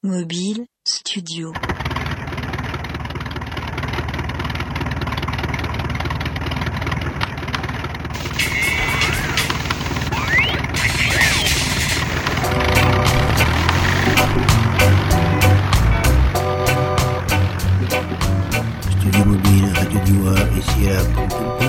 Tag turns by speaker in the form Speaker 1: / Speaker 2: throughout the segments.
Speaker 1: Mobile Studio.
Speaker 2: Studio Mobile, Radio Dua, ici à Pom-Pom-Pom.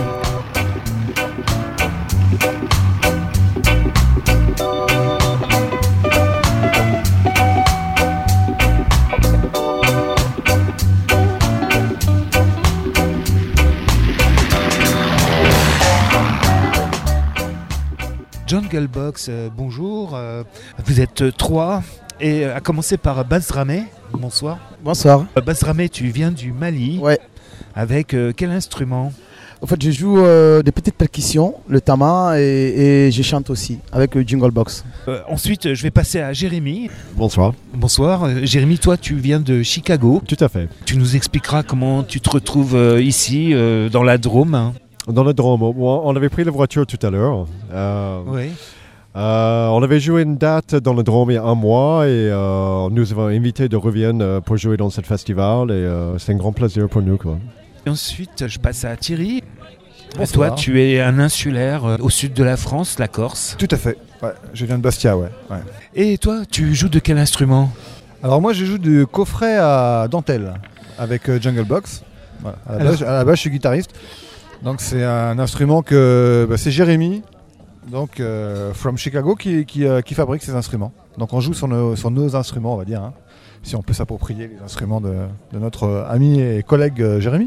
Speaker 3: Jungle Box, bonjour. Vous êtes trois et à commencer par Bas Dramé. Bonsoir.
Speaker 4: Bonsoir.
Speaker 3: Bas Dramé, tu viens du Mali.
Speaker 4: Ouais.
Speaker 3: Avec quel instrument?
Speaker 4: En fait, je joue des petites percussions, le tama, et je chante aussi avec le Jungle Box.
Speaker 3: Ensuite, je vais passer à Jérémy.
Speaker 5: Bonsoir.
Speaker 3: Bonsoir. Jérémy, toi, tu viens de Chicago.
Speaker 5: Tout à fait.
Speaker 3: Tu nous expliqueras comment tu te retrouves ici, dans la Drôme.
Speaker 5: Dans le Drôme, on avait pris la voiture tout à l'heure.
Speaker 3: Oui.
Speaker 5: On avait joué une date dans le Drôme il y a un mois et nous avons invité de revenir pour jouer dans ce festival et c'est un grand plaisir pour nous, quoi.
Speaker 3: Et ensuite, je passe à Thierry.
Speaker 6: Bonsoir.
Speaker 3: Toi, tu es un insulaire au sud de la France, la Corse.
Speaker 6: Tout à fait, ouais, je viens de Bastia, ouais.
Speaker 3: Et toi, tu joues de quel instrument?
Speaker 6: Alors moi je joue du coffret à dentelle avec Jungle Box. Voilà. À la base je suis guitariste. Donc c'est un instrument que c'est Jérémy, donc from Chicago, qui fabrique ces instruments. Donc on joue sur nos instruments, on va dire, hein, si on peut s'approprier les instruments de notre ami et collègue Jérémy.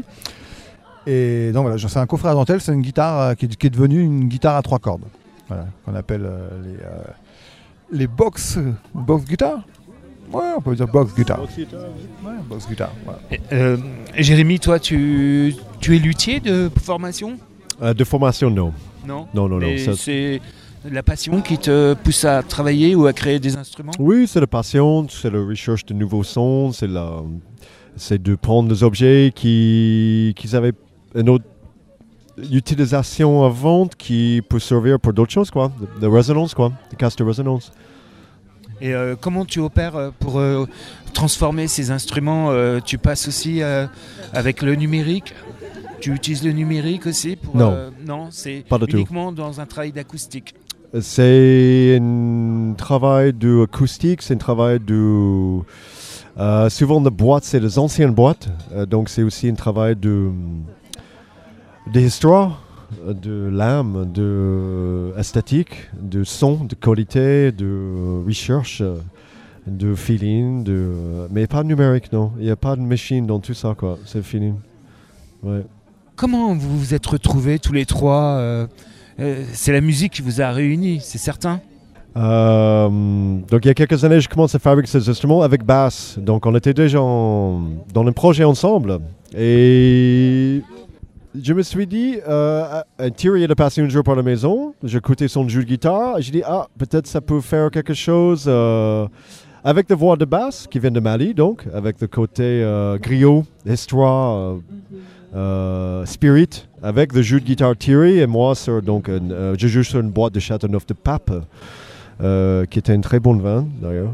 Speaker 6: Et donc voilà, c'est un coffret à dentelle, c'est une guitare qui est devenue une guitare à 3 cordes, voilà, qu'on appelle les box guitars. Ouais, on peut dire box guitar. Ouais, box guitar. Voilà.
Speaker 3: Et Jérémy, toi, tu es luthier de formation?
Speaker 5: De formation, non.
Speaker 3: Non. Mais
Speaker 5: ça...
Speaker 3: c'est la passion qui te pousse à travailler ou à créer des instruments?
Speaker 5: Oui, c'est la passion, c'est la recherche de nouveaux sons, c'est de prendre des objets qui avaient une autre utilisation avant qui peut servir pour d'autres choses, quoi. De résonance, quoi. De casse de résonance.
Speaker 3: Et comment tu opères pour transformer ces instruments? Tu passes aussi avec le numérique? Tu utilises le numérique aussi pour,
Speaker 5: Non.
Speaker 3: Non, c'est
Speaker 5: pas du
Speaker 3: uniquement dans un travail d'acoustique.
Speaker 5: C'est un travail d'acoustique, c'est un travail de... souvent les boîtes, c'est les anciennes boîtes, donc c'est aussi un travail d'histoire, de l'âme, de esthétique, de son, de qualité, de recherche, de feeling, mais pas de numérique, non. Il n'y a pas de machine dans tout ça, quoi. C'est le feeling. Ouais.
Speaker 3: Comment vous vous êtes retrouvés tous les trois? C'est la musique qui vous a réunis, c'est certain?
Speaker 5: Donc il y a quelques années, je commence à fabriquer ces instruments avec Bass. Donc on était déjà dans un projet ensemble. Et je me suis dit, Thierry est passé un jour par la maison, j'écoutais son jeu de guitare, et j'ai dit, peut-être ça peut faire quelque chose avec la voix de Bass, qui vient de Mali, donc, avec le côté griot, histoire, spirit, avec le jeu de guitare Thierry, et moi, je joue sur une boîte de Châteauneuf de Pape, qui était un très bon vin, d'ailleurs.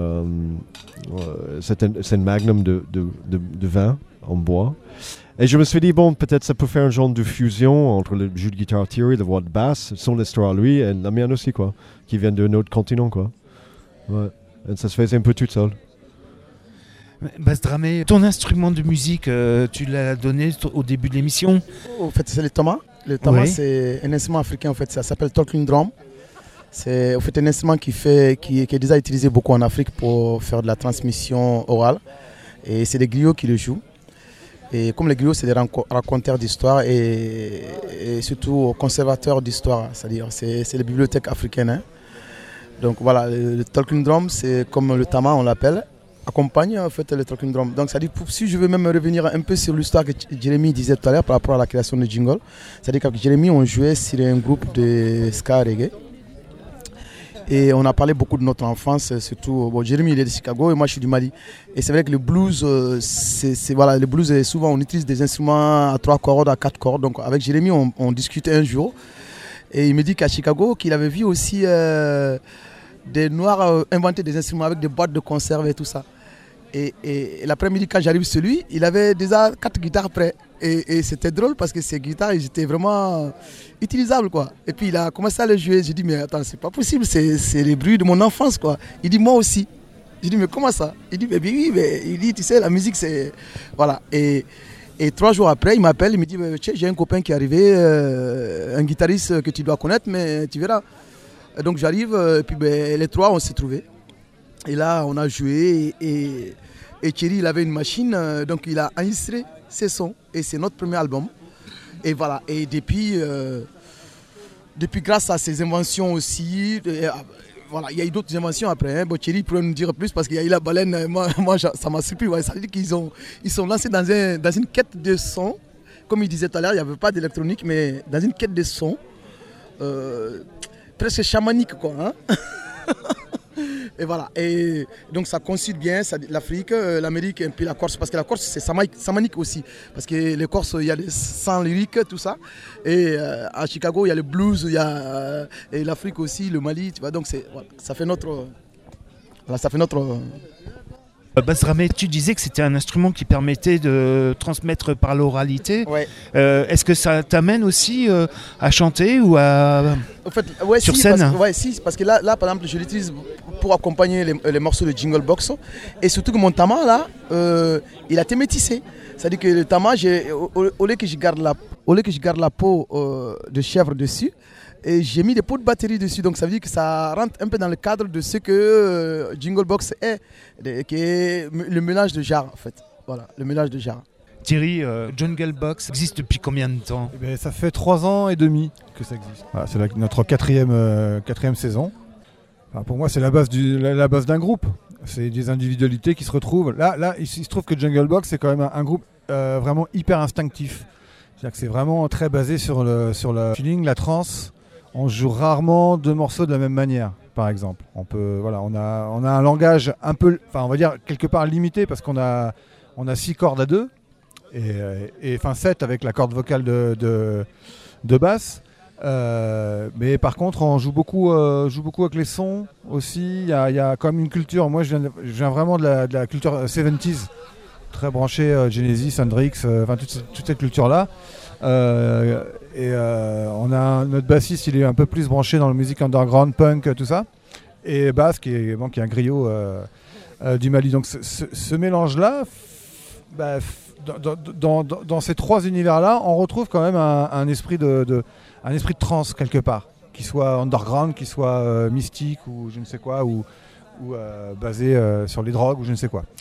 Speaker 5: C'est un magnum de vin en bois. Et je me suis dit, peut-être ça peut faire un genre de fusion entre le jeu de guitare Thierry, la voix de basse, son histoire lui, et la mienne aussi, quoi, qui vient d'un autre continent, quoi. Ouais. Et ça se faisait un peu tout seul.
Speaker 3: Bas Dramé, ton instrument de musique, tu l'as donné au début de l'émission?
Speaker 4: En fait, c'est le tama. Le tama,
Speaker 3: Oui.
Speaker 4: c'est un instrument africain, en fait, ça s'appelle talking drum. C'est en fait un instrument qui est déjà utilisé beaucoup en Afrique pour faire de la transmission orale. Et c'est des griots qui le jouent. Et comme les griots, c'est des raconteurs d'histoire et surtout conservateurs d'histoire, c'est-à-dire c'est les bibliothèques africaines. Hein. Donc voilà, le talking drum, c'est comme le tama, on l'appelle, accompagne en fait le talking drum. Donc c'est-à-dire, si je veux même revenir un peu sur l'histoire que Jérémy disait tout à l'heure par rapport à la création de jingle, c'est-à-dire qu'avec Jérémy, on jouait sur un groupe de ska reggae. Et on a parlé beaucoup de notre enfance, surtout. Jérémy il est de Chicago et moi je suis du Mali. Et c'est vrai que le blues, le blues, souvent on utilise des instruments à 3 cordes, à 4 cordes. Donc avec Jérémy, on discutait un jour. Et il me dit qu'à Chicago, qu'il avait vu aussi des Noirs inventer des instruments avec des boîtes de conserve et tout ça. Et l'après-midi, quand j'arrive chez lui, il avait déjà 4 guitares prêtes. Et c'était drôle parce que ces guitares, ils étaient vraiment utilisables, quoi. Et puis il a commencé à les jouer. J'ai dit, mais attends, c'est pas possible, c'est les bruits de mon enfance, quoi. Il dit, moi aussi. J'ai dit, mais comment ça? Il dit, mais oui, mais il dit, tu sais, la musique, c'est... Voilà. Et 3 jours après, il m'appelle, il me dit, tiens, j'ai un copain qui est arrivé, un guitariste que tu dois connaître, mais tu verras. Et donc j'arrive, et puis les 3, on s'est trouvés. Et là, on a joué, et Thierry, il avait une machine, donc il a enregistré ses sons, et c'est notre premier album. Et voilà, et depuis grâce à ses inventions aussi, voilà, il y a eu d'autres inventions après. Hein. Bon, Thierry pourrait nous dire plus parce qu'il y a eu la baleine. Moi ça m'a surpris. Ouais. Ça veut dire qu'ils sont lancés dans une quête de son. Comme il disait tout à l'heure, il n'y avait pas d'électronique, mais dans une quête de son presque chamanique, quoi. Hein. Et voilà. Et donc ça coïncide bien, l'Afrique, l'Amérique et puis la Corse. Parce que la Corse, c'est chamanique aussi. Parce que les Corses, il y a des chants lyriques, tout ça. Et à Chicago, il y a le blues, il y a et l'Afrique aussi, le Mali. Tu vois, donc voilà, ça fait notre...
Speaker 3: Basramé, tu disais que c'était un instrument qui permettait de transmettre par l'oralité.
Speaker 4: Ouais.
Speaker 3: Est-ce que ça t'amène aussi à chanter ou à...
Speaker 4: En fait, ouais,
Speaker 3: sur scène?
Speaker 4: Parce que là, par exemple, je l'utilise pour accompagner les morceaux de Jingle Box. Et surtout que mon tama, là, il a été métissé. C'est-à-dire que le tama, au lieu que je garde la peau de chèvre dessus, et j'ai mis des pots de batterie dessus, donc ça veut dire que ça rentre un peu dans le cadre de ce que Jingle Box est, qui est le mélange de genres en fait. Voilà, le mélange de genres.
Speaker 3: Thierry, Jungle Box existe depuis combien de temps?
Speaker 6: Ça fait 3 ans et demi que ça existe. Voilà, c'est notre quatrième saison. Enfin, pour moi, c'est la base d'un groupe. C'est des individualités qui se retrouvent. Là, il se trouve que Jungle Box, c'est quand même un groupe vraiment hyper instinctif. C'est-à-dire que c'est vraiment très basé sur le feeling, la trance. On joue rarement 2 morceaux de la même manière, par exemple. On a un langage un peu, enfin on va dire quelque part limité parce qu'on a 6 cordes à 2 et 7 avec la corde vocale de basse. Mais par contre, on joue beaucoup avec les sons aussi. Il y a quand même une culture. Moi, je viens vraiment de la culture 70s, très branché Genesis, Hendrix, toute cette culture-là. On a notre bassiste, il est un peu plus branché dans la musique underground, punk, tout ça. Et Bass, qui est un griot du Mali. Donc ce mélange-là, dans ces 3 univers-là, on retrouve quand même un esprit de trance quelque part, qui soit underground, qui soit mystique ou je ne sais quoi, ou basé sur les drogues ou je ne sais quoi.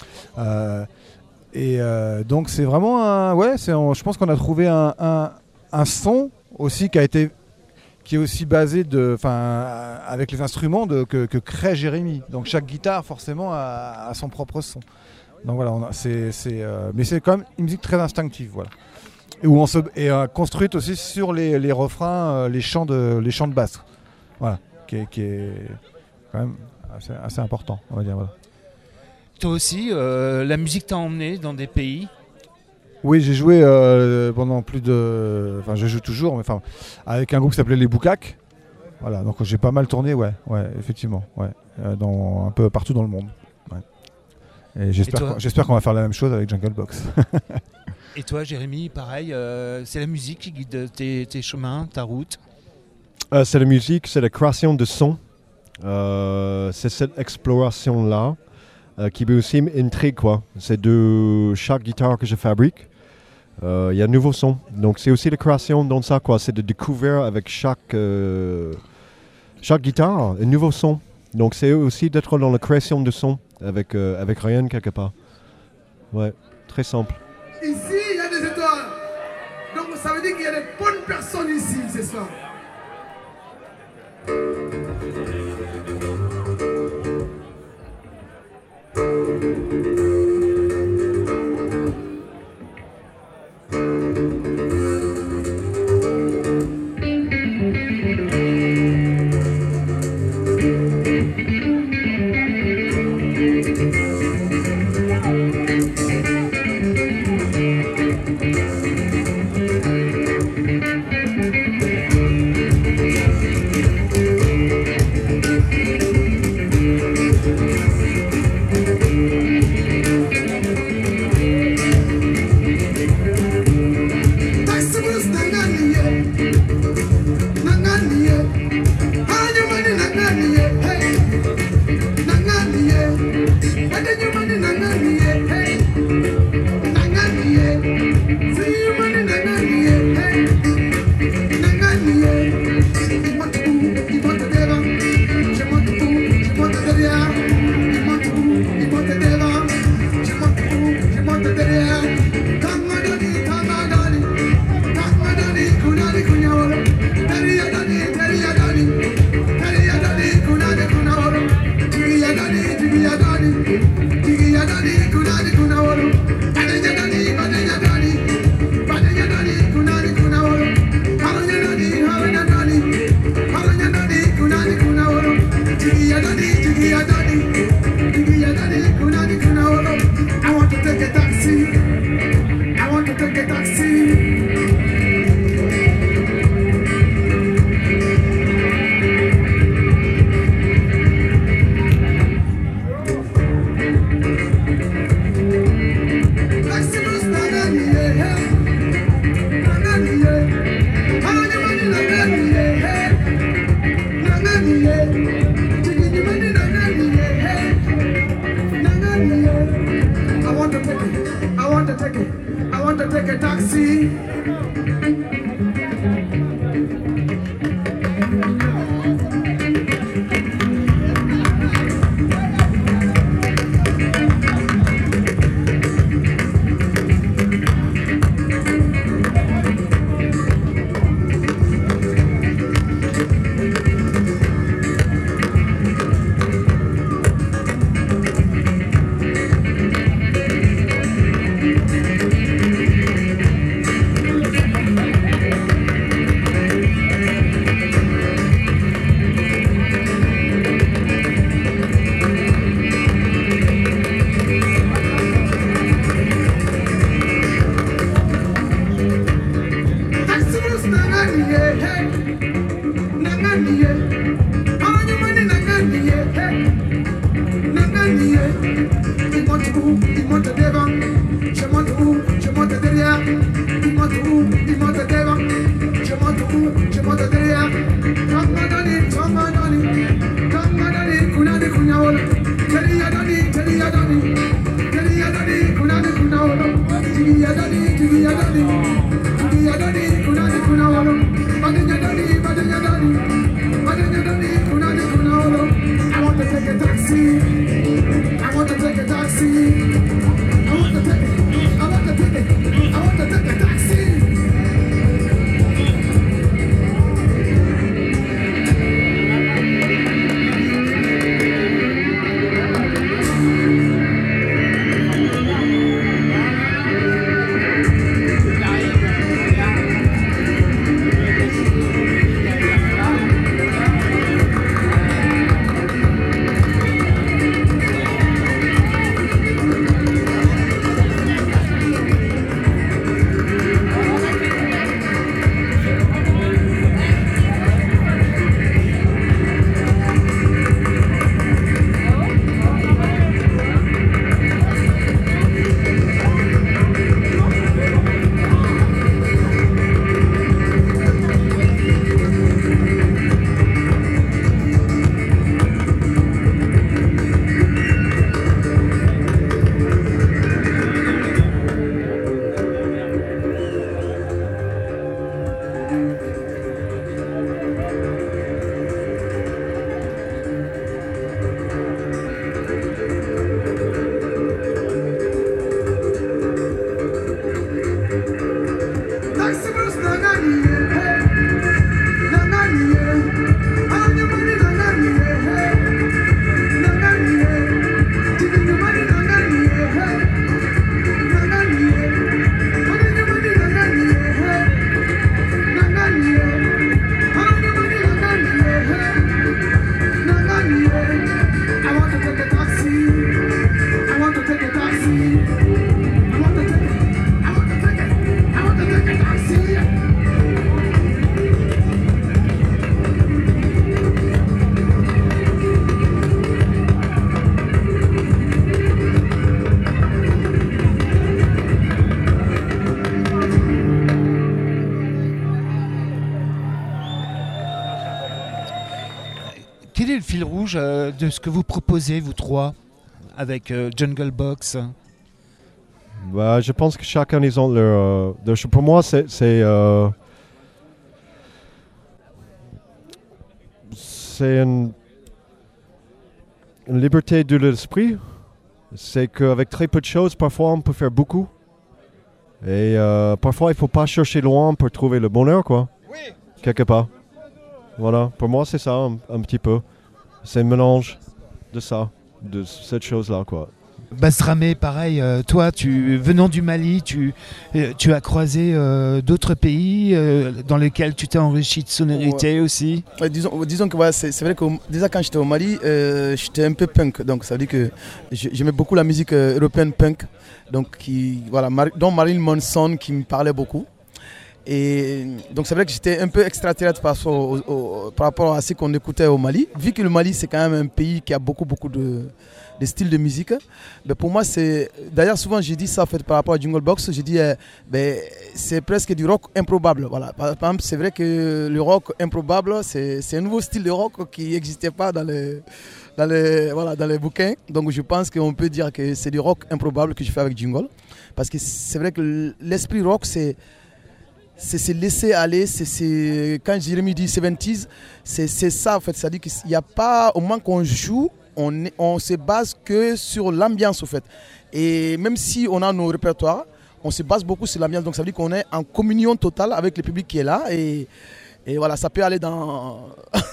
Speaker 6: Donc c'est vraiment je pense qu'on a trouvé un son aussi qui est aussi basé avec les instruments que crée Jérémy. Donc chaque guitare forcément a son propre son. Donc voilà, mais c'est quand même une musique très instinctive, voilà. Et construite aussi sur les refrains, les chants de basse. Voilà, qui est quand même assez important, on va dire. Voilà.
Speaker 3: Toi aussi, la musique t'a emmené dans des pays?
Speaker 6: Oui, j'ai joué pendant plus de... Enfin, je joue toujours, mais avec un groupe qui s'appelait Les Boucaques. Voilà, donc j'ai pas mal tourné, ouais, effectivement, un peu partout dans le monde. Ouais. Et j'espère qu'on va faire la même chose avec Jungle Box.
Speaker 3: Et toi, Jérémy, pareil, c'est la musique qui guide tes chemins, ta route?
Speaker 5: C'est la musique, c'est la création de sons. C'est cette exploration-là qui me aussi m'intrigue, quoi. C'est de chaque guitare que je fabrique. Il y a un nouveau son. Donc c'est aussi la création dans ça, quoi. C'est de découvrir avec chaque guitare un nouveau son. Donc c'est aussi d'être dans la création de son avec rien quelque part. Ouais, très simple.
Speaker 7: Ici, il y a des étoiles. Donc ça veut dire qu'il y a des bonnes personnes ici ce soir.
Speaker 3: Quel est le fil rouge de ce que vous proposez, vous trois, avec Jungle Box?
Speaker 5: Bah, je pense que chacun ils ont leur pour moi, c'est une liberté de l'esprit. C'est qu'avec très peu de choses, parfois on peut faire beaucoup. Et parfois il ne faut pas chercher loin pour trouver le bonheur, quoi. Oui. Quelque part. Voilà, pour moi c'est ça un petit peu. C'est un mélange de ça, de cette chose-là, quoi.
Speaker 3: Bass-Dramé, pareil, toi, venant du Mali, tu as croisé d'autres pays dans lesquels tu t'es enrichi de sonorités aussi.
Speaker 4: Disons que c'est vrai que déjà quand j'étais au Mali, j'étais un peu punk, donc ça veut dire que j'aimais beaucoup la musique européenne punk, donc dont Marilyn Manson qui me parlait beaucoup. Et donc c'est vrai que j'étais un peu extraterrestre par rapport à ce qu'on écoutait au Mali, vu que le Mali c'est quand même un pays qui a beaucoup de styles de musique. Mais pour moi c'est, d'ailleurs souvent j'ai dit ça en fait par rapport à Jungle Box, j'ai dit c'est presque du rock improbable. Voilà. Par exemple c'est vrai que le rock improbable c'est un nouveau style de rock qui n'existait pas dans les bouquins. Donc je pense qu'on peut dire que c'est du rock improbable que je fais avec Jungle, parce que c'est vrai que l'esprit rock c'est laisser aller, quand Jérémy dit 70s, c'est ça en fait, c'est-à-dire qu'il n'y a pas, au moment qu'on joue, on se base que sur l'ambiance en fait. Et même si on a nos répertoires, on se base beaucoup sur l'ambiance, donc ça veut dire qu'on est en communion totale avec le public qui est là, et voilà, ça peut aller dans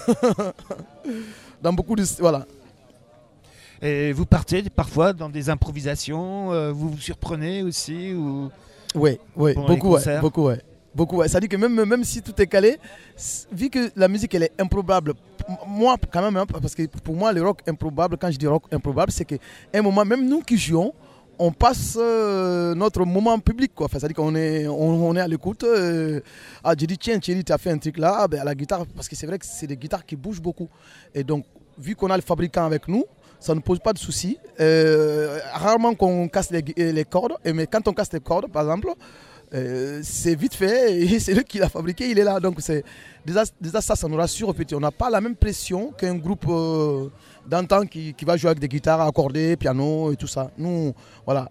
Speaker 4: dans beaucoup de... Voilà.
Speaker 3: Et vous partez parfois dans des improvisations, vous vous surprenez aussi ou...
Speaker 4: Oui, beaucoup, beaucoup. Ça dit que même si tout est calé, vu que la musique elle est improbable, moi quand même, hein, parce que pour moi le rock improbable, quand je dis rock improbable, c'est qu'à un moment, même nous qui jouons, on passe notre moment public, quoi. Enfin, ça dit qu'on est à l'écoute. J'ai dit tiens Thierry, tu as fait un truc là, à la guitare, parce que c'est vrai que c'est des guitares qui bougent beaucoup. Et donc vu qu'on a le fabricant avec nous, ça ne pose pas de soucis. Rarement qu'on casse les cordes, mais quand on casse les cordes, par exemple, c'est vite fait, et c'est lui qui l'a fabriqué, il est là. Donc déjà ça nous rassure. On n'a pas la même pression qu'un groupe d'antan qui va jouer avec des guitares accordées, piano et tout ça. Nous, voilà.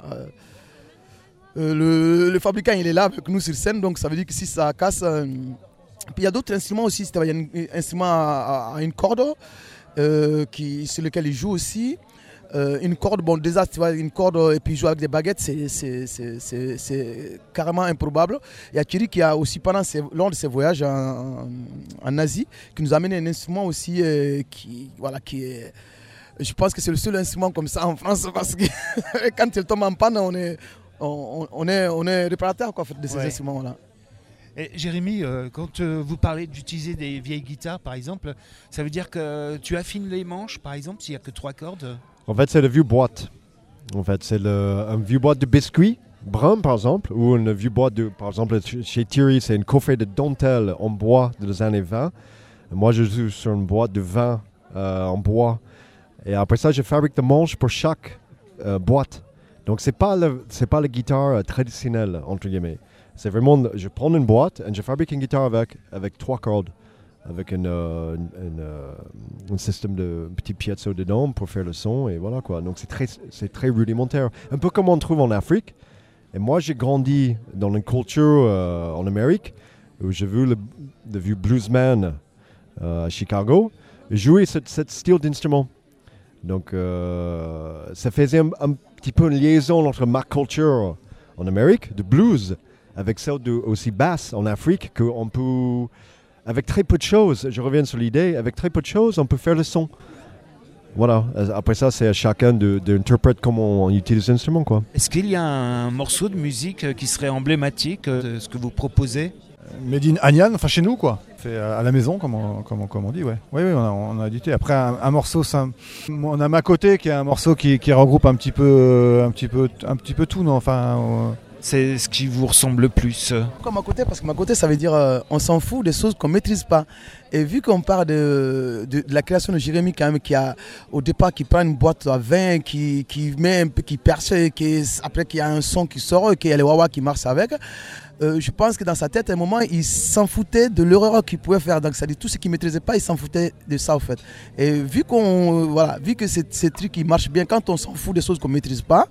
Speaker 4: Le fabricant il est là avec nous sur scène, donc ça veut dire que si ça casse... Puis il y a d'autres instruments aussi. Il y a un instrument à une corde sur lequel il joue aussi. Une corde, bon déjà tu vois une corde et puis jouer avec des baguettes, c'est carrément improbable. Il y a Thierry qui a aussi lors de ses voyages en Asie, qui nous a amené un instrument aussi qui est, je pense que c'est le seul instrument comme ça en France, parce que quand il tombe en panne on est réparateur quoi, en fait, de ces instruments là.
Speaker 3: Et Jérémy, quand vous parlez d'utiliser des vieilles guitares par exemple, ça veut dire que tu affines les manches par exemple s'il n'y a que 3 cordes?
Speaker 5: En fait, c'est le vieux boîte. En fait, c'est un vieux boîte de biscuits, brun par exemple, ou une vieux boîte par exemple, chez Thierry, c'est une coffret de dentelle en bois des années 20. Moi, je joue sur une boîte de vin en bois. Et après ça, je fabrique des manches pour chaque boîte. Donc, c'est pas la guitare traditionnelle, entre guillemets. C'est vraiment, je prends une boîte et je fabrique une guitare avec 3 cordes, avec un système de petits piezo dedans pour faire le son, et voilà quoi. Donc c'est très rudimentaire, un peu comme on trouve en Afrique. Et moi j'ai grandi dans une culture en Amérique où j'ai vu le vieux bluesman à Chicago jouer ce style d'instrument. Donc ça faisait un petit peu une liaison entre ma culture en Amérique de blues avec celle aussi basse en Afrique, qu'on peut, avec très peu de choses, je reviens sur l'idée, avec très peu de choses, on peut faire le son. Voilà, après ça, c'est à chacun d'interpréter comment on utilise l'instrument, quoi.
Speaker 3: Est-ce qu'il y a un morceau de musique qui serait emblématique de ce que vous proposez?
Speaker 6: Made in Agnan, enfin chez nous, quoi. Fait à la maison, comme on dit, ouais. Oui, on a édité. Après, un morceau, on a Ma Côté, qui est un morceau qui regroupe un petit peu tout, non, enfin...
Speaker 3: C'est ce qui vous ressemble le plus?
Speaker 4: Pourquoi Ma Côté? Parce que Ma Côté, ça veut dire on s'en fout des choses qu'on ne maîtrise pas. Et vu qu'on parle de la création de Jérémy, quand même, qui a au départ qui prend une boîte à vin, qui met un peu, qui perce, après qu'il y a un son qui sort, qu'il y a les wah-wah qui marchent avec. Je pense que dans sa tête, à un moment, il s'en foutait de l'erreur qu'il pouvait faire. Donc, c'est-à-dire tout ce qu'il ne maîtrisait pas, il s'en foutait de ça, en fait. Et vu que ces trucs qui marchent bien, quand on s'en fout des choses qu'on ne maîtrise pas,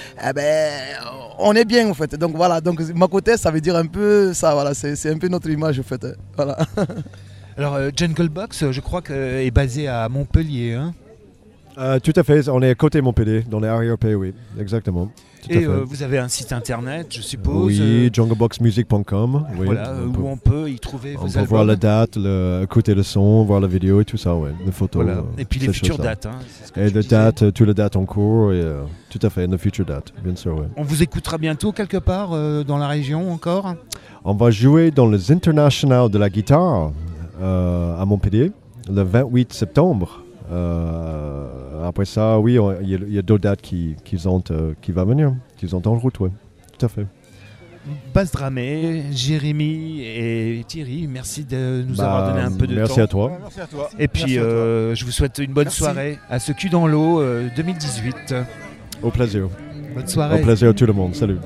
Speaker 4: on est bien, en fait. Donc, voilà. Donc, Ma Côté, ça veut dire un peu ça, voilà. C'est un peu notre image, en fait. Voilà.
Speaker 3: Alors, Jungle Box, je crois, est basé à Montpellier, hein?
Speaker 5: Tout à fait, on est à côté de Montpellier, dans les arrière-pays, oui, exactement. Tout à
Speaker 3: Et
Speaker 5: fait.
Speaker 3: vous avez un site internet, je suppose.
Speaker 5: Oui, jungleboxmusic.com. Oui,
Speaker 3: Voilà, où on peut y trouver
Speaker 5: on
Speaker 3: vos
Speaker 5: peut
Speaker 3: albums.
Speaker 5: voir la date, écouter le son, voir la vidéo et tout ça, ouais, les photos.
Speaker 3: Voilà. Et puis les
Speaker 5: ces
Speaker 3: futures
Speaker 5: choses-là.
Speaker 3: dates. Hein, c'est ce que
Speaker 5: Et
Speaker 3: tu
Speaker 5: les
Speaker 3: disais.
Speaker 5: dates, toutes les dates en cours, et, tout à fait, les futures dates, bien sûr, ouais.
Speaker 3: On vous écoutera bientôt quelque part dans la région encore.
Speaker 5: On va jouer dans les Internationales de la guitare à Montpellier le 28 septembre. Après ça, oui, il y a d'autres dates qui vont venir, qui sont en route, oui. Tout à fait.
Speaker 3: Bas Dramé, Jérémy et Thierry, merci de nous avoir donné un peu de
Speaker 5: merci
Speaker 3: temps.
Speaker 5: à toi.
Speaker 6: Merci à toi.
Speaker 3: Et puis je vous souhaite une bonne
Speaker 6: Merci.
Speaker 3: soirée à ce cul dans l'eau 2018.
Speaker 5: Au plaisir.
Speaker 3: Bonne
Speaker 5: Au
Speaker 3: soirée.
Speaker 5: plaisir à tout le monde. Salut.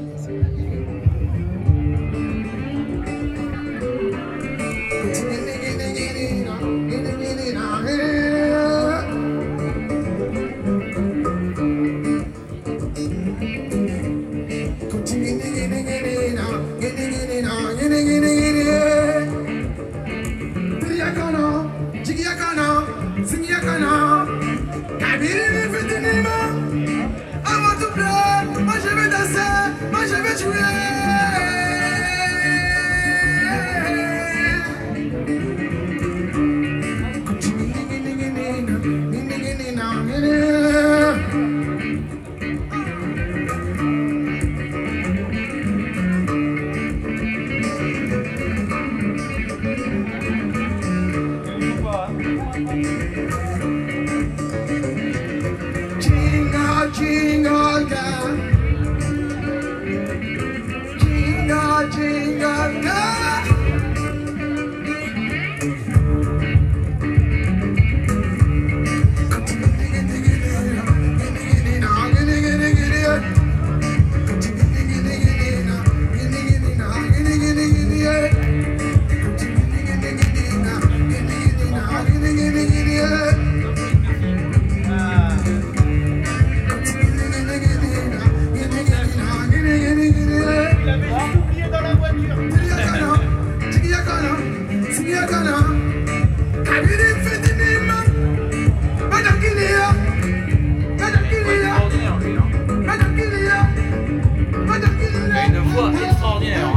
Speaker 7: Moi je vais danser, moi je vais jouer. Jingle, jingle bell. Jingle, jingle bell.
Speaker 8: Il a une voix extraordinaire.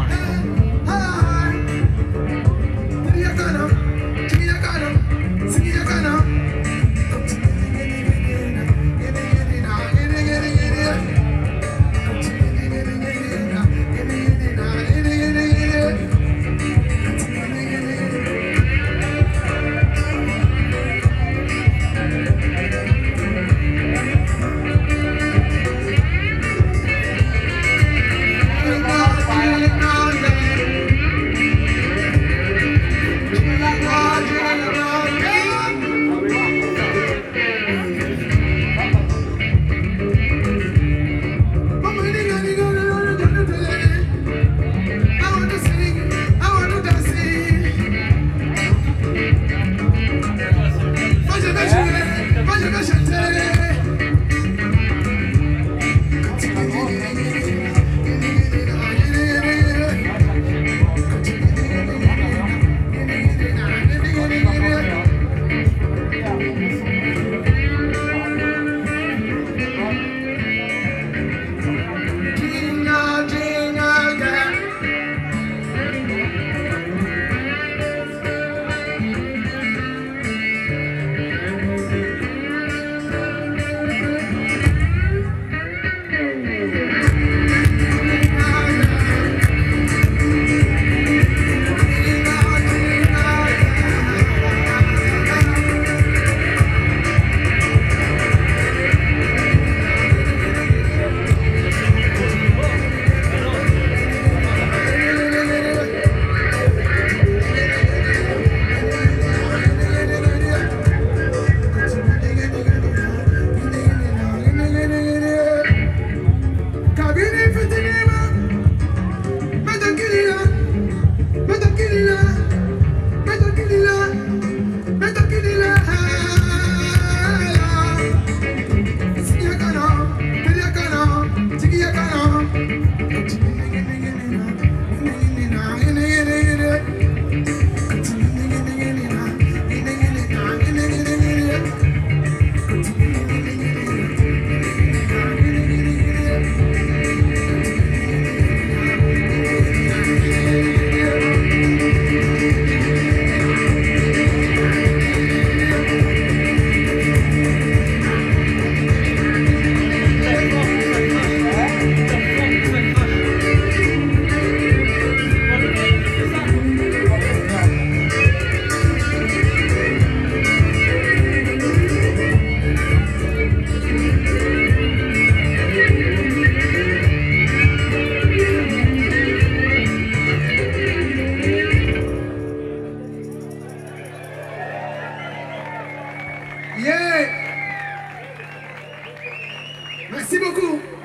Speaker 7: Yeah. Merci beaucoup.